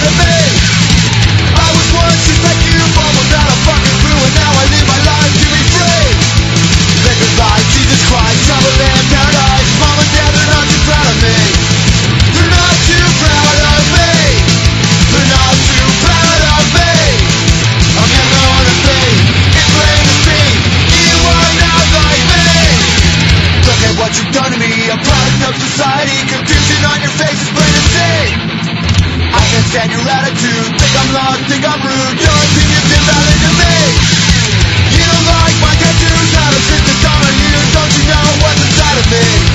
inside of me. I was once just like you, but without a fucking clue, and now I live my life to be free. Live goodbye, Jesus Christ, trouble in paradise. Mom and Dad, they're not too proud of me. They're not too proud of me. They're not too proud of me. I'm never gonna be. It's plain to see. You are not like me. Look at what you've done to me. A product of society. Confusion on your face is plain to see. I can't stand your attitude. Think I'm lost, think I'm rude. Your opinion's invalid to me. You don't like my tattoos. How to sit this on you. Don't you know what's inside of me?